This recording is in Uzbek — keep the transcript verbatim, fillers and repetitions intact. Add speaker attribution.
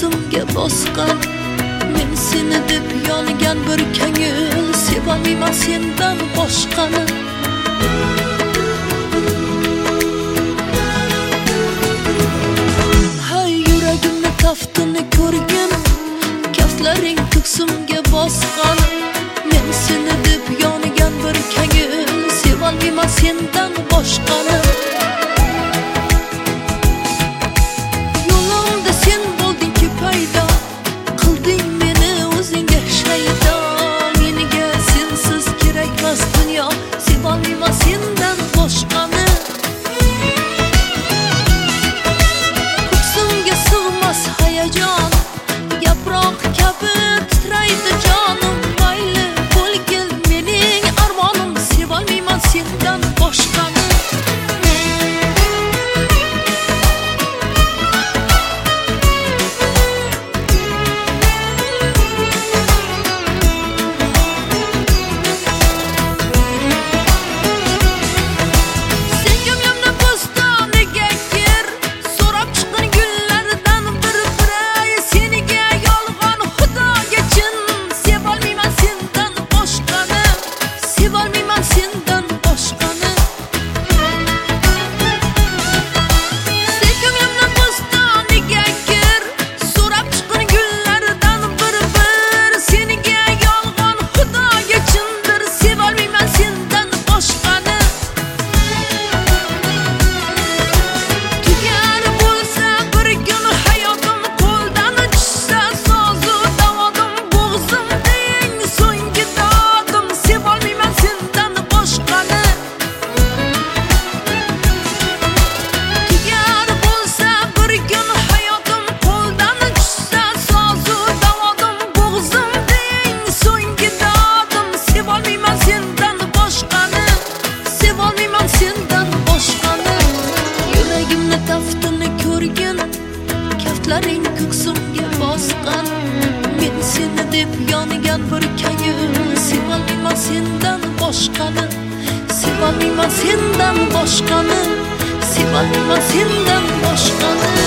Speaker 1: ko'ksimga bosgan, men seni deb yongan bir ko'ngil sevolmayman sendan boshqani. Hay yuragimni taftini ko'rgin, kaftlaring ko'ksimga bosgan, men seni deb yongan bir ko'ngil sevolmayman sendan boshqani. Yo'limda sen bo'lding-ki paydo, qilding meni o'zingga shaydo. Menga sensiz kerakmas dunyo, sevolmayman sendan boshqani. Ko'ksimga sig'mas hayajon, yaproq kabi titraydi jonim. Mayli bo'lgil mening armonim, sevolmayman sendan boshqani. Kaftlaring ko'ksimga bosgan, men seni deb yongan bir ko'ngil sevolmayman sendan boshqani. Sevolmayman sendan boshqani, sevolmayman sendan boshqani.